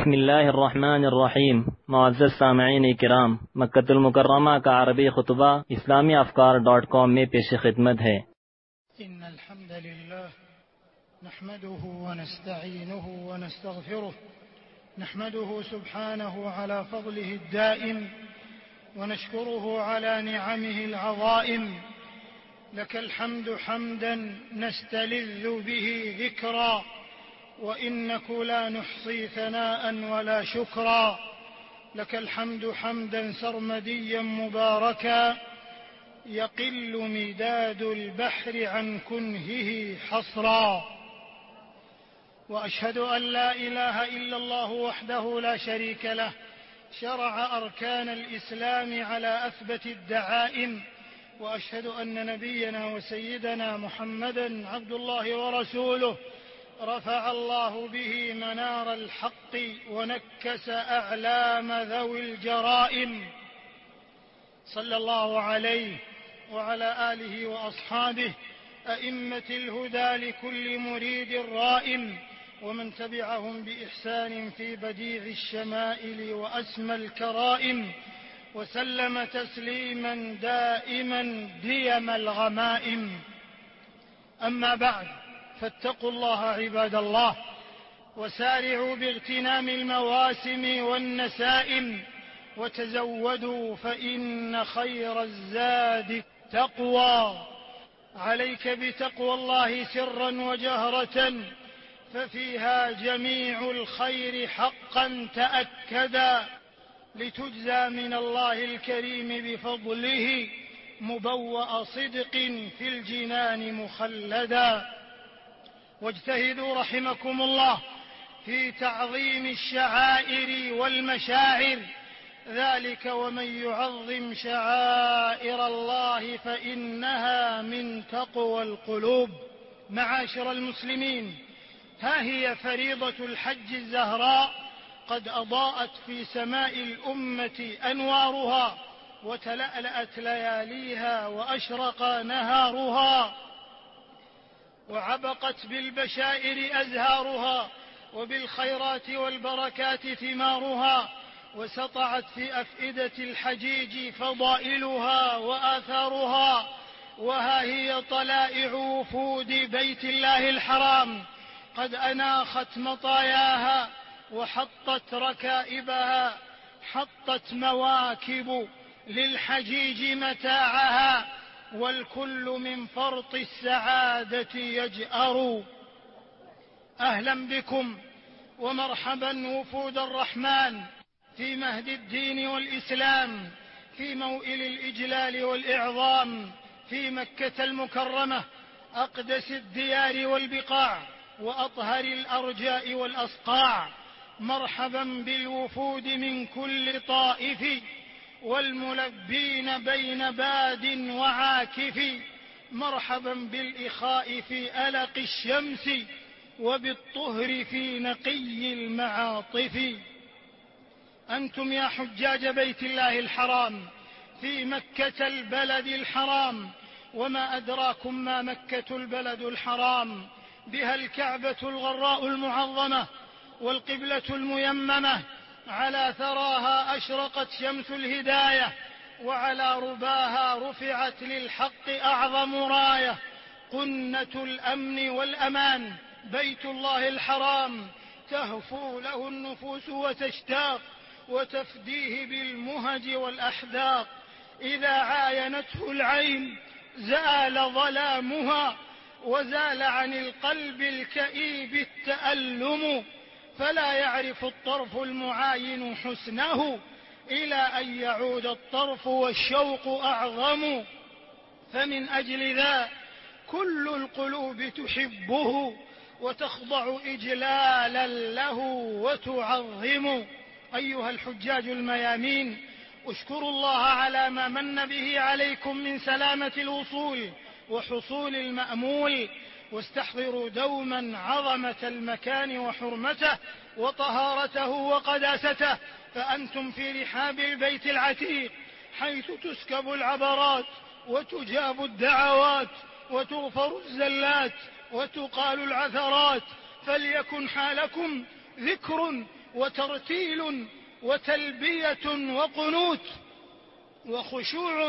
بسم الله الرحمن الرحیم. معزز سامعین کرام، مکۃ المکرمہ کا عربی خطبہ اسلامی افکار.com میں پیش خدمت ہے۔ إن الحمد لله نحمده ونستعينه ونستغفره، نحمده سبحانه على فضله الدائم ونشكره على نعمه العظائم. لك الحمد حمدا نستلذ به ذكرا، وإنك لا نحصي ثناء ولا شكرا. لك الحمد حمدا سرمديا مباركا، يقل مداد البحر عن كنهه حصرا. وأشهد أن لا إله إلا الله وحده لا شريك له، شرع أركان الإسلام على أثبت الدعائم. وأشهد أن نبينا وسيدنا محمدا عبد الله ورسوله، رفع الله به منار الحق ونكس أعلام ذوي الجرائم. صلى الله عليه وعلى آله وأصحابه أئمة الهدى لكل مريد رائم، ومن تبعهم بإحسان في بديع الشمائل وأسمى الكرائم، وسلم تسليما دائما ديم الغمائم. أما بعد، فاتقوا الله عباد الله، وسارعوا باغتنام المواسم والنسائم، وتزودوا فإن خير الزاد التقوى. عليك بتقوى الله سرا وجهرة، ففيها جميع الخير حقا تأكدا، لتجزى من الله الكريم بفضله مبوأ صدق في الجنان مخلدا. واجتهدوا رحمكم الله في تعظيم الشعائر والمشاعر، ذلك ومن يعظم شعائر الله فإنها من تقوى القلوب. معاشر المسلمين، ها هي فريضة الحج الزهراء قد أضاءت في سماء الأمة أنوارها، وتلألأت لياليها وأشرق نهارها، وعبقت بالبشائر أزهارها، وبالخيرات والبركات ثمارها، وسطعت في أفئدة الحجيج فضائلها وآثارها. وها هي طلائع وفود بيت الله الحرام قد أناخت مطاياها وحطت ركائبها، حطت مواكب للحجيج متاعها، والكل من فرط السعادة يجأر. أهلا بكم ومرحبا وفود الرحمن في مهد الدين والإسلام، في موئل الإجلال والإعظام، في مكة المكرمة، أقدس الديار والبقاع، وأطهر الأرجاء والأصقاع. مرحبا بالوفود من كل طائف، والملبين بين باد وعاكف. مرحبا بالإخاء في ألق الشمس، وبالطهر في نقي المعاطف. أنتم يا حجاج بيت الله الحرام في مكة البلد الحرام، وما أدراكم ما مكة البلد الحرام، بها الكعبة الغراء المعظمة والقبلة الميممة، على ثراها أشرقت شمس الهداية، وعلى رباها رفعت للحق أعظم راية، قنة الأمن والأمان، بيت الله الحرام، تهفو له النفوس وتشتاق وتفديه بالمهج والأحداق. إذا عاينته العين زال ظلامها، وزال عن القلب الكئيب التألم، فلا يعرف الطرف المعاين حسنه إلى أن يعود الطرف والشوق أعظم. فمن أجل ذا كل القلوب تحبه، وتخضع إجلالا له وتعظم. أيها الحجاج الميامين، اشكروا الله على ما من به عليكم من سلامة الوصول وحصول المأمول، واستحضروا دوما عظمة المكان وحرمته وطهارته وقداسته، فأنتم في رحاب البيت العتيق، حيث تسكب العبرات وتجاب الدعوات وتغفر الزلات وتقال العثرات. فليكن حالكم ذكر وترتيل وتلبية وقنوت وخشوع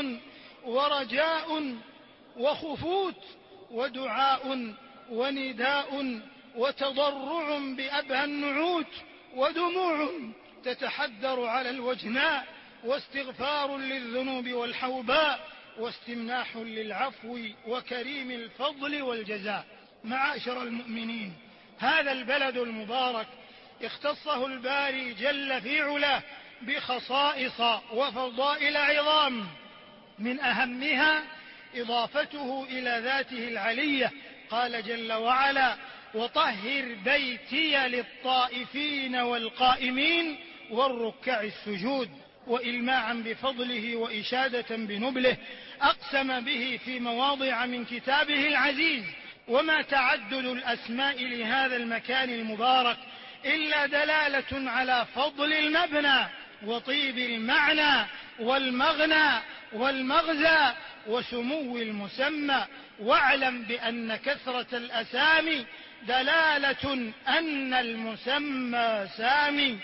ورجاء وخفوت ودعاء ونداء وتضرع بأبهى النعوت ودموع تتحدر على الوجناء واستغفار للذنوب والحوباء واستمناح للعفو وكريم الفضل والجزاء. معاشر المؤمنين، هذا البلد المبارك اختصه الباري جل في علاه بخصائص وفضائل عظام، من أهمها إضافته إلى ذاته العلية. قال جل وعلا: وطهر بيتي للطائفين والقائمين والركع السجود. وإلماعا بفضله وإشادة بنبله أقسم به في مواضع من كتابه العزيز. وما تعدد الأسماء لهذا المكان المبارك إلا دلالة على فضل المبنى وطيب المعنى والمغنى والمغزى وسمو المسمى. واعلم بأن كثرة الأسامي دلالة أن المسمى سامي.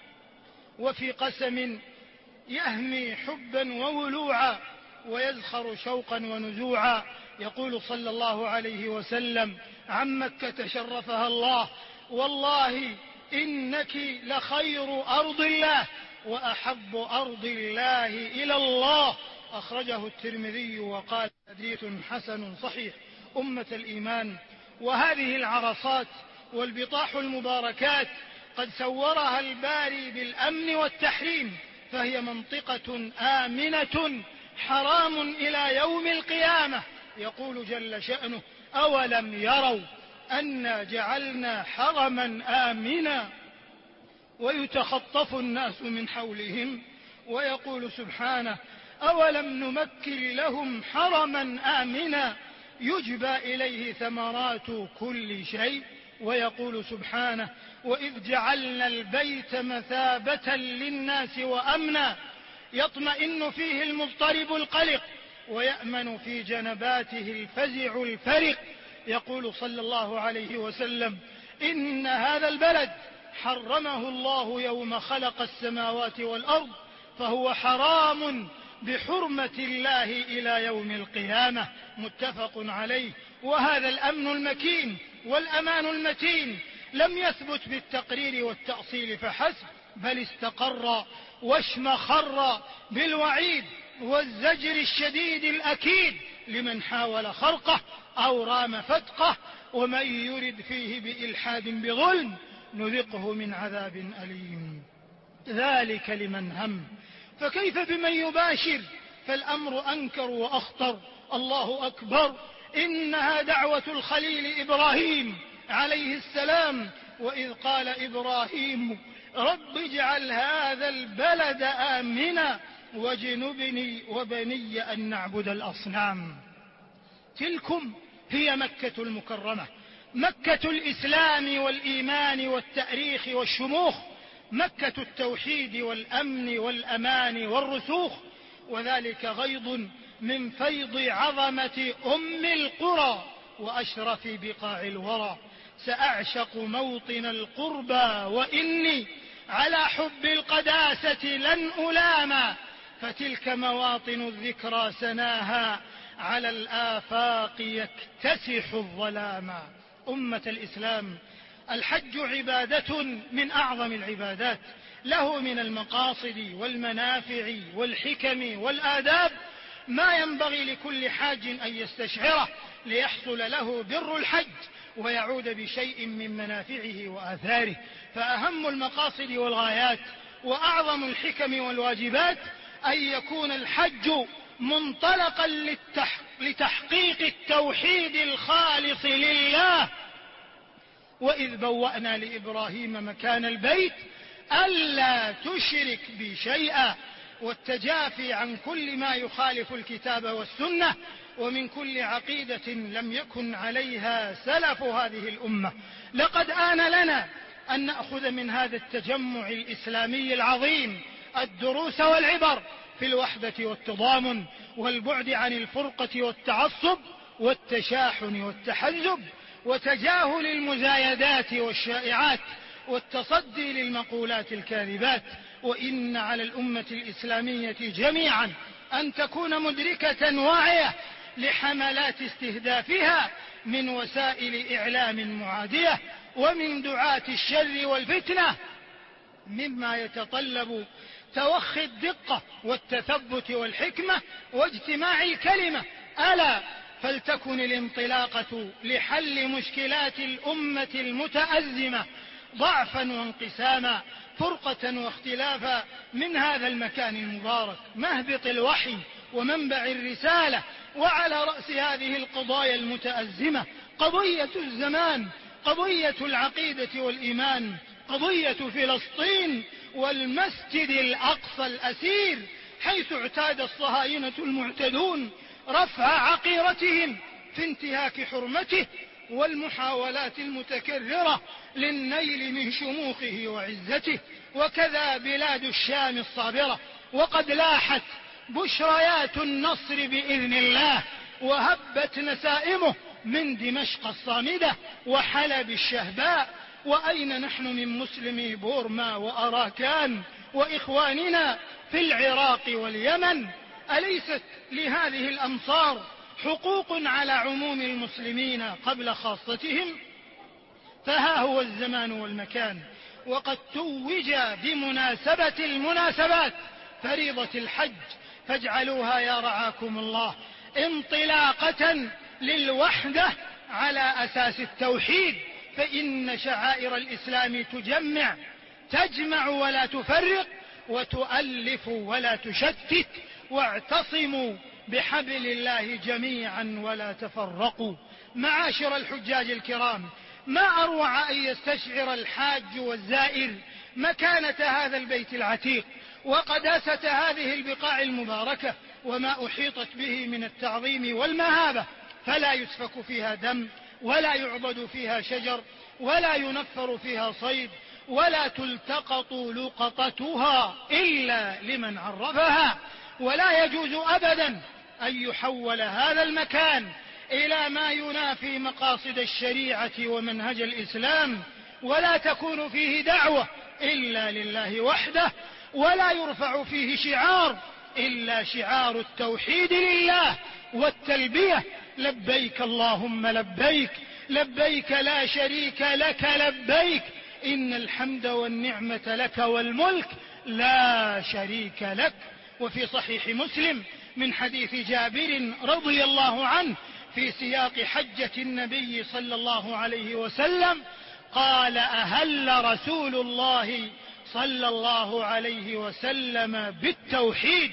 وفي قسم يهمي حبا وولوعا ويزخر شوقا ونزوعا، يقول صلى الله عليه وسلم عن مكة شرفها الله: والله إنك لخير أرض الله وأحب أرض الله إلى الله. أخرجه الترمذي وقال حديث حسن صحيح. أمة الإيمان، وهذه العرصات والبطاح المباركات قد سورها الباري بالأمن والتحريم، فهي منطقة آمنة حرام إلى يوم القيامة. يقول جل شأنه: أولم يروا أنا جعلنا حرما آمنا ويتخطف الناس من حولهم. ويقول سبحانه: أولم نمكن لهم حرما آمنا يجبى إليه ثمرات كل شيء. ويقول سبحانه: وإذ جعلنا البيت مثابة للناس وأمنا يطمئن فيه المضطرب القلق ويأمن في جنباته الفزع الفرق. يقول صلى الله عليه وسلم: إن هذا البلد حرمه الله يوم خلق السماوات والأرض، فهو حرام بحرمة الله إلى يوم القيامة. متفق عليه. وهذا الأمن المكين والأمان المتين لم يثبت بالتقرير والتأصيل فحسب، بل استقر واشمخر بالوعيد والزجر الشديد الأكيد لمن حاول خرقه أو رام فتقه. ومن يرد فيه بإلحاد بظلم نذقه من عذاب أليم. ذلك لمن هم. فكيف بمن يباشر؟ فالأمر أنكر وأخطر. الله أكبر. إنها دعوة الخليل إبراهيم عليه السلام، وإذ قال إبراهيم: رب اجعل هذا البلد آمنا واجنبني وبني أن نعبد الأصنام. تلكم هي مكة المكرمة، مكة الإسلام والإيمان والتأريخ والشموخ، مكة التوحيد والأمن والأمان والرسوخ. وذلك غيض من فيض عظمة أم القرى وأشرف بقاع الورى. سأعشق موطن القربى وإني على حب القداسة لن ألامى، فتلك مواطن الذكرى سناها على الآفاق يكتسح الظلاما. أمة الإسلام، الحج عبادة من أعظم العبادات، له من المقاصد والمنافع والحكم والآداب ما ينبغي لكل حاج أن يستشعره ليحصل له بر الحج ويعود بشيء من منافعه وآثاره. فأهم المقاصد والغايات وأعظم الحكم والواجبات أن يكون الحج منطلقا لتحقيق التوحيد الخالص لله. وإذ بوأنا لإبراهيم مكان البيت ألا تشرك بي شيئا، والتجافي عن كل ما يخالف الكتاب والسنة ومن كل عقيدة لم يكن عليها سلف هذه الأمة. لقد آن لنا أن نأخذ من هذا التجمع الإسلامي العظيم الدروس والعبر في الوحدة والتضامن والبعد عن الفرقة والتعصب والتشاحن والتحزب وتجاهل المزايدات والشائعات. والتصدي للمقولات الكاذبات. وإن على الأمة الإسلامية جميعا أن تكون مدركة واعية لحملات استهدافها من وسائل إعلام معادية ومن دعاة الشر والفتنة، مما يتطلب توخي الدقة والتثبت والحكمة واجتماع الكلمة. ألا فلتكن الانطلاقة لحل مشكلات الأمة المتأزمة ضعفا وانقساما، فرقة واختلافا، من هذا المكان المبارك مهبط الوحي ومنبع الرسالة. وعلى رأس هذه القضايا المتأزمة قضية الزمان، قضية العقيدة والإيمان، قضية فلسطين والمسجد الأقصى الأسير، حيث اعتاد الصهاينة المعتدون رفع عقيرتهم في انتهاك حرمته والمحاولات المتكررة للنيل من شموخه وعزته. وكذا بلاد الشام الصابرة، وقد لاحت بشريات النصر بإذن الله، وهبت نسائمه من دمشق الصامدة وحلب الشهباء. وأين نحن من مسلمي بورما وأراكان وإخواننا في العراق واليمن؟ أليست لهذه الأمصار حقوق على عموم المسلمين قبل خاصتهم؟ فها هو الزمان والمكان، وقد توج بمناسبة المناسبات فريضة الحج، فاجعلوها يا رعاكم الله انطلاقة للوحدة على أساس التوحيد، فإن شعائر الإسلام تجمع ولا تفرق، وتؤلف ولا تشتت. واعتصموا بحبل الله جميعا ولا تفرقوا. معاشر الحجاج الكرام، ما أروع أن يستشعر الحاج والزائر مكانة هذا البيت العتيق وقداسة هذه البقاع المباركة وما أحيطت به من التعظيم والمهابة، فلا يسفك فيها دم، ولا يعبد فيها شجر، ولا ينفر فيها صيد، ولا تلتقط لقطتها إلا لمن عرفها. ولا يجوز أبدا أن يحول هذا المكان إلى ما ينافي مقاصد الشريعة ومنهج الإسلام، ولا تكون فيه دعوة إلا لله وحده، ولا يرفع فيه شعار إلا شعار التوحيد لله والتلبية: لبيك اللهم لبيك، لبيك لا شريك لك لبيك، إن الحمد والنعمة لك والملك لا شريك لك. وفي صحيح مسلم من حديث جابر رضي الله عنه في سياق حجة النبي صلى الله عليه وسلم قال: أهل رسول الله صلى الله عليه وسلم بالتوحيد،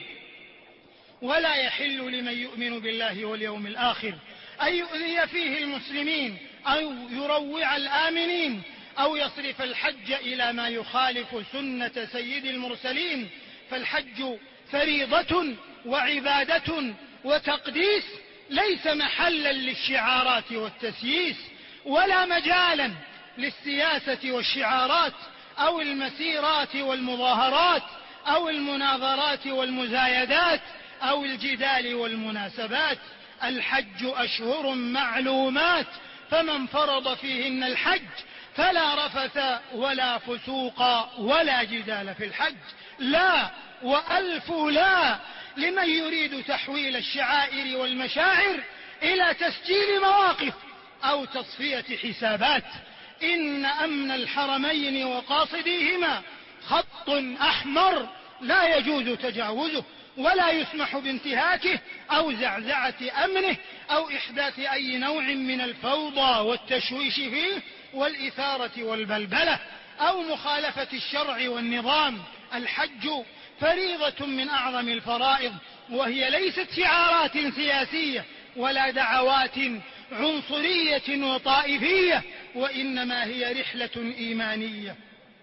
ولا يحل لمن يؤمن بالله واليوم الآخر أن يؤذي فيه المسلمين أو يروع الآمنين أو يصرف الحج إلى ما يخالف سنة سيد المرسلين. فالحج فريضة وعبادة وتقديس، ليس محلا للشعارات والتسييس، ولا مجالا للسياسة والشعارات أو المسيرات والمظاهرات أو المناظرات والمزايدات أو الجدال والمناسبات. الحج أشهر معلومات، فمن فرض فيهن الحج فلا رفث ولا فسوق ولا جدال في الحج. لا وألف لا لمن يريد تحويل الشعائر والمشاعر إلى تسجيل مواقف أو تصفية حسابات. إن أمن الحرمين وقاصديهما خط أحمر لا يجوز تجاوزه، ولا يسمح بانتهاكه أو زعزعة أمنه أو إحداث أي نوع من الفوضى والتشويش فيه والإثارة والبلبلة أو مخالفة الشرع والنظام. الحج فريضة من أعظم الفرائض، وهي ليست شعارات سياسية ولا دعوات عنصرية وطائفية، وإنما هي رحلة إيمانية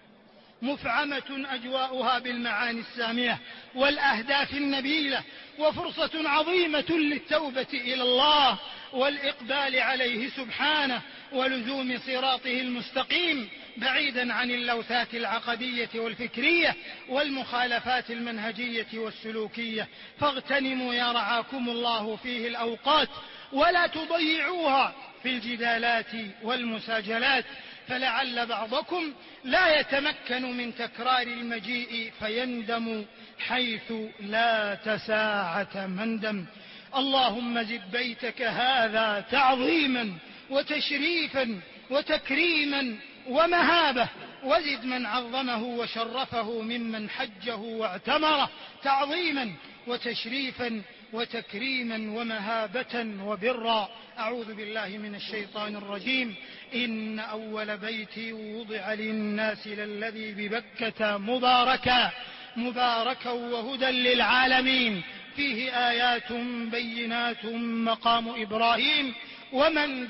مفعمة أجواؤها بالمعاني السامية والأهداف النبيلة، وفرصة عظيمة للتوبة إلى الله والإقبال عليه سبحانه ولزوم صراطه المستقيم، بعيدا عن اللوثات العقدية والفكرية والمخالفات المنهجية والسلوكية. فاغتنموا يا رعاكم الله فيه الأوقات، ولا تضيعوها في الجدالات والمساجلات، فلعل بعضكم لا يتمكن من تكرار المجيء فيندم حيث لا تساعة مندم. اللهم زد بيتك هذا تعظيما وتشريفا وتكريما ومهابة، وزد من عظمه وشرفه ممن حجه واعتمره تعظيما وتشريفا وتكريما ومهابة وبرا. أعوذ بالله من الشيطان الرجيم. إن أول بيت وضع للناس للذي ببكة مباركا وهدى للعالمين، فيه آيات بينات مقام إبراهيم ومن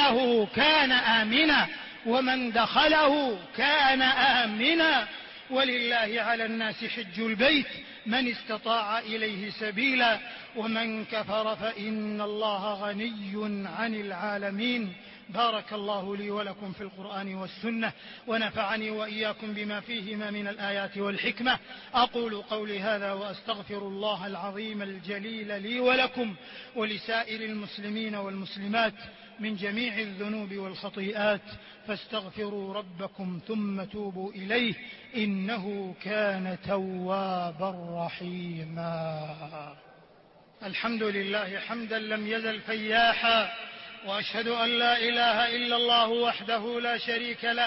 دخله كان آمنا ولله على الناس حج البيت من استطاع إليه سبيلا ومن كفر فإن الله غني عن العالمين. بارك الله لي ولكم في القرآن والسنة، ونفعني وإياكم بما فيهما من الآيات والحكمة. أقول قولي هذا وأستغفر الله العظيم الجليل لي ولكم ولسائر المسلمين والمسلمات من جميع الذنوب والخطيئات، فاستغفروا ربكم ثم توبوا إليه إنه كان توابا رحيما. الحمد لله حمدا لم يزل فياحا، وأشهد أن لا إله إلا الله وحده لا شريك له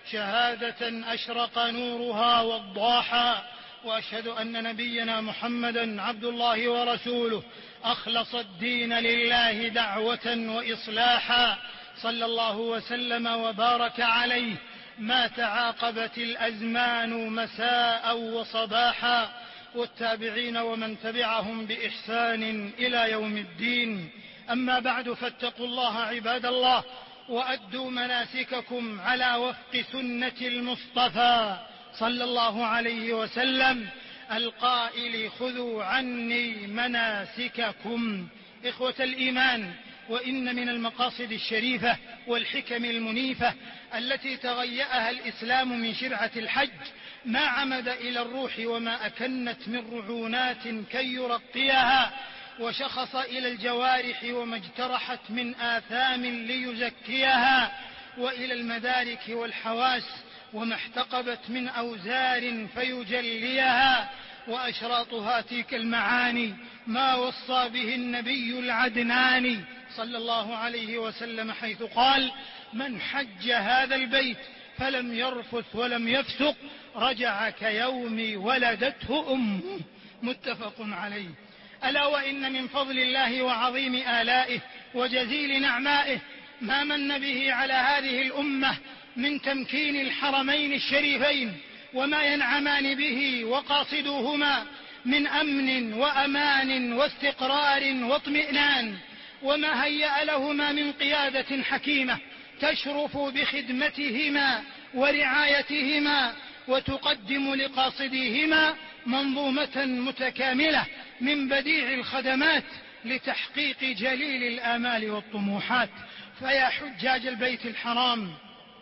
شهادة أشرق نورها وضاحا، وأشهد أن نبينا محمدا عبد الله ورسوله أخلص الدين لله دعوة وإصلاحا، صلى الله وسلم وبارك عليه ما تعاقبت الأزمان مساء وصباحا، والتابعين ومن تبعهم بإحسان إلى يوم الدين. أما بعد، فاتقوا الله عباد الله، وأدوا مناسككم على وفق سنة المصطفى صلى الله عليه وسلم القائل: خذوا عني مناسككم. إخوة الإيمان، وإن من المقاصد الشريفة والحكم المنيفة التي تغيأها الإسلام من شرعة الحج ما عمد إلى الروح وما أكنت من رعونات كي يرقيها، وشخص إلى الجوارح وما اجترحت من آثام ليزكيها، وإلى المدارك والحواس وما احتقبت من أوزار فيجليها. وأشراطها تلك المعاني ما وصى به النبي العدناني صلى الله عليه وسلم، حيث قال: من حج هذا البيت فلم يرفث ولم يفسق رجع كيوم ولدته أمه. متفق عليه. ألا وإن من فضل الله وعظيم آلائه وجزيل نعمائه ما من به على هذه الأمة من تمكين الحرمين الشريفين وما ينعمان به وقاصدوهما من أمن وأمان واستقرار واطمئنان، وما هيأ لهما من قيادة حكيمة تشرف بخدمتهما ورعايتهما وتقدم لقاصديهما منظومة متكاملة من بديع الخدمات لتحقيق جليل الآمال والطموحات. فيا حجاج البيت الحرام،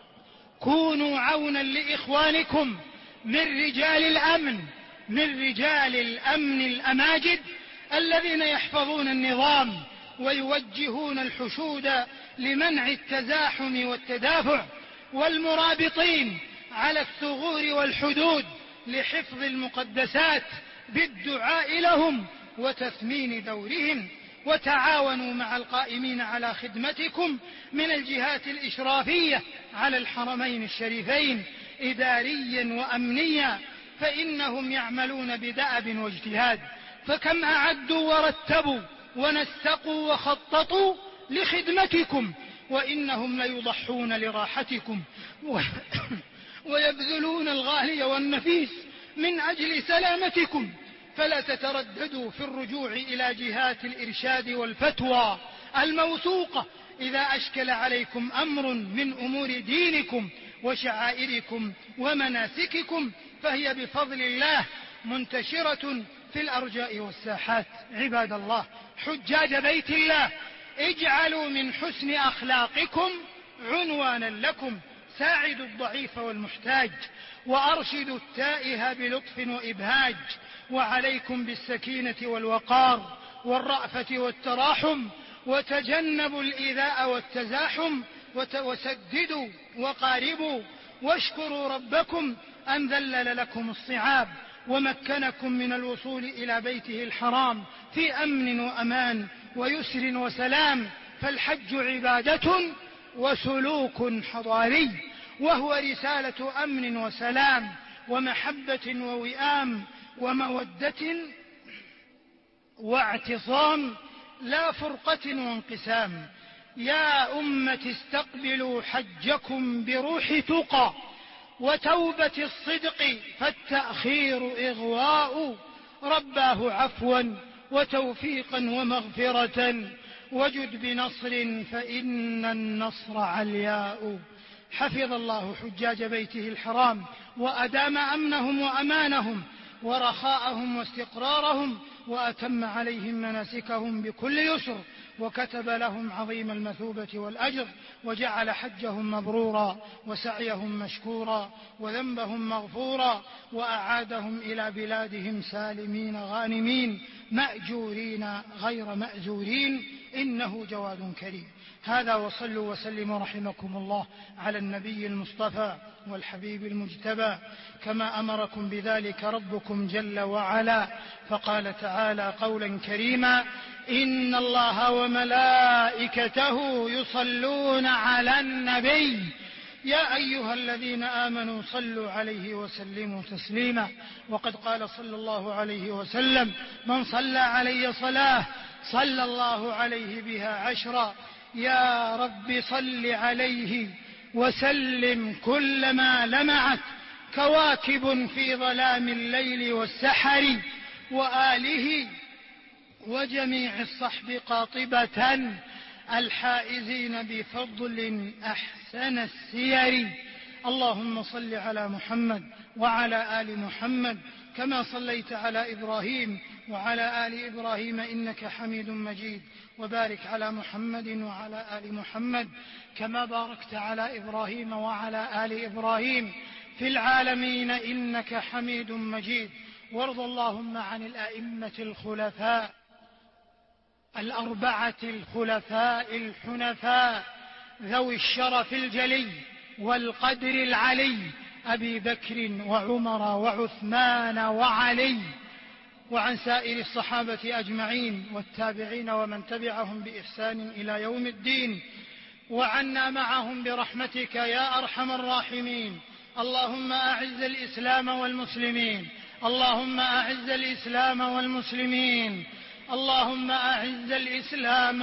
كونوا عونا لإخوانكم من رجال الأمن الأماجد الذين يحفظون النظام ويوجهون الحشود لمنع التزاحم والتدافع، والمرابطين على الثغور والحدود لحفظ المقدسات بالدعاء لهم وتثمين دورهم. وتعاونوا مع القائمين على خدمتكم من الجهات الإشرافية على الحرمين الشريفين إداريا وأمنيا، فإنهم يعملون بدأب واجتهاد، فكم أعدوا ورتبوا ونسقوا وخططوا لخدمتكم، وإنهم ليضحون لراحتكم ويبذلون الغالي والنفيس من أجل سلامتكم. فلا تترددوا في الرجوع إلى جهات الإرشاد والفتوى الموثوقة إذا أشكل عليكم أمر من أمور دينكم وشعائركم ومناسككم، فهي بفضل الله منتشرة في الأرجاء والساحات. عباد الله، حجاج بيت الله، اجعلوا من حسن أخلاقكم عنوانا لكم، ساعدوا الضعيف والمحتاج، وأرشدوا التائه بلطف وإبهاج، وعليكم بالسكينة والوقار والرأفة والتراحم، وتجنبوا الإيذاء والتزاحم، وسددوا وقاربوا واشكروا ربكم أن ذلل لكم الصعاب ومكنكم من الوصول إلى بيته الحرام في أمن وأمان ويسر وسلام. فالحج عبادة وسلوك حضاري، وهو رسالة أمن وسلام ومحبة ووئام ومودة واعتصام، لا فرقة وانقسام. يا أمة استقبلوا حجكم بروح تقى وتوبة الصدق، فالتأخير إغواء. رباه عفوا وتوفيقا ومغفرة، وجد بنصر فإن النصر علياء. حفظ الله حجاج بيته الحرام وأدام أمنهم وأمانهم ورخاءهم واستقرارهم، وأتم عليهم مناسكهم بكل يسر، وكتب لهم عظيم المثوبة والأجر، وجعل حجهم مبرورا وسعيهم مشكورا وذنبهم مغفورا، وأعادهم إلى بلادهم سالمين غانمين مأجورين غير مأزورين، إنه جواد كريم. هذا، وصلوا وسلموا رحمكم الله على النبي المصطفى والحبيب المجتبى، كما أمركم بذلك ربكم جل وعلا، فقال تعالى قولا كريما: إن الله وملائكته يصلون على النبي يا أيها الذين آمنوا صلوا عليه وسلموا تسليما. وقد قال صلى الله عليه وسلم: من صلى علي صلاة صلى الله عليه بها 10. يا رب صل عليه وسلم كلما لمعت كواكب في ظلام الليل والسحر، وآله وجميع الصحب قاطبة الحائزين بفضل أحسن السير. اللهم صل على محمد وعلى آل محمد كما صليت على إبراهيم وعلى آل إبراهيم إنك حميد مجيد، وبارك على محمد وعلى آل محمد كما باركت على إبراهيم وعلى آل إبراهيم في العالمين إنك حميد مجيد. وارض اللهم عن الأئمة الخلفاء الأربعة الخلفاء الحنفاء ذوي الشرف الجلي والقدر العلي، أبي بكر وعمر وعثمان وعلي، وعن سائر الصحابة أجمعين والتابعين ومن تبعهم بإحسان إلى يوم الدين، وعنا معهم برحمتك يا أرحم الراحمين. اللهم أعز الإسلام والمسلمين، اللهم أعز الإسلام والمسلمين، اللهم أعز الإسلام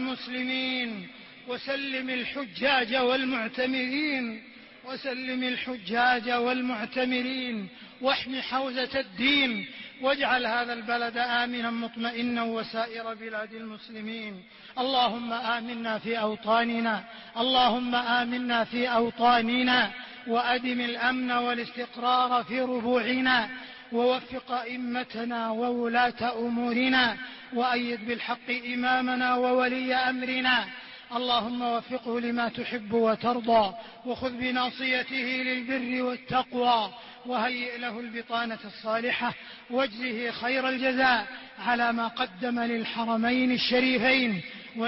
والمسلمين، وسلم الحجاج والمعتمرين، وسلم الحجاج والمعتمرين، واحم حوزة الدين، واجعل هذا البلد آمنا مطمئنا وسائر بلاد المسلمين. اللهم آمنا في أوطاننا، اللهم آمنا في أوطاننا، وأدم الأمن والاستقرار في ربوعنا، ووفق أئمتنا وولاة أمورنا، وأيد بالحق إمامنا وولي أمرنا. اللهم وفقه لما تحب وترضى، وخذ بناصيته للبر والتقوى، وهيئ له البطانة الصالحة، واجزه خير الجزاء على ما قدم للحرمين الشريفين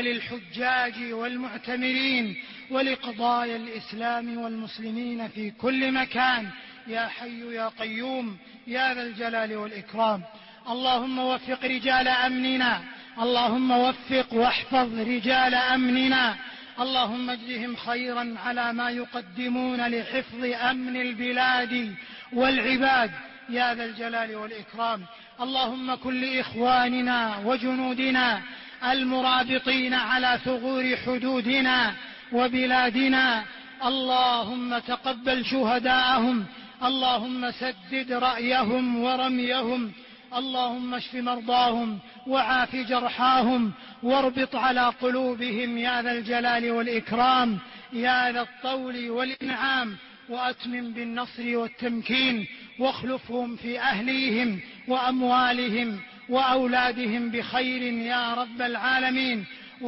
وللحجاج والمعتمرين ولقضايا الإسلام والمسلمين في كل مكان، يا حي يا قيوم يا ذا الجلال والإكرام. اللهم وفق رجال أمننا، اللهم وفق واحفظ رجال أمننا، اللهم اجزهم خيرا على ما يقدمون لحفظ أمن البلاد والعباد يا ذا الجلال والإكرام. اللهم كن لإخواننا وجنودنا المرابطين على ثغور حدودنا وبلادنا، اللهم تقبل شهداءهم، اللهم سدد رأيهم ورميهم، اللهم اشف مرضاهم وعاف جرحاهم، واربط على قلوبهم يا ذا الجلال والإكرام يا ذا الطول والإنعام، وأتمم بالنصر والتمكين، واخلفهم في أهليهم وأموالهم وأولادهم بخير يا رب العالمين،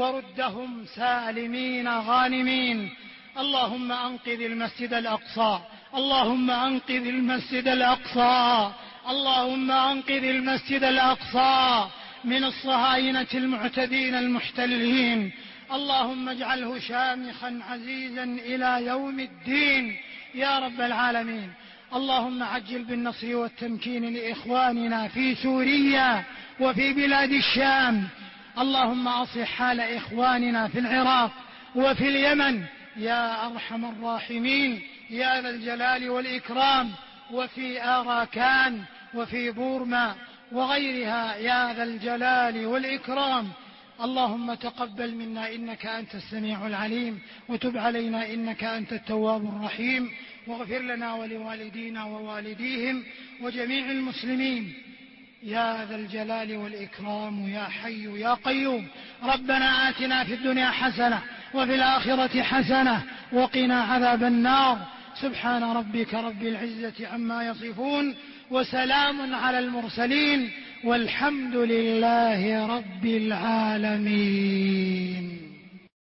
وردهم سالمين غانمين. اللهم أنقذ المسجد الأقصى، اللهم أنقذ المسجد الأقصى، اللهم أنقذ المسجد الأقصى من الصهاينة المعتدين المحتلين. اللهم اجعله شامخا عزيزا إلى يوم الدين يا رب العالمين. اللهم عجل بالنصر والتمكين لإخواننا في سوريا وفي بلاد الشام. اللهم أصلح حال إخواننا في العراق وفي اليمن يا أرحم الراحمين يا ذا الجلال والإكرام، وفي آراكان وفي بورما وغيرها يا ذا الجلال والإكرام. اللهم تقبل منا إنك أنت السميع العليم، وتب علينا إنك أنت التواب الرحيم، واغفر لنا ولوالدينا ووالديهم وجميع المسلمين يا ذا الجلال والإكرام يا حي يا قيوم. ربنا آتنا في الدنيا حسنة وفي الآخرة حسنة وقنا عذاب النار. سبحان ربك رب العزة عما يصفون، وسلام على المرسلين، والحمد لله رب العالمين.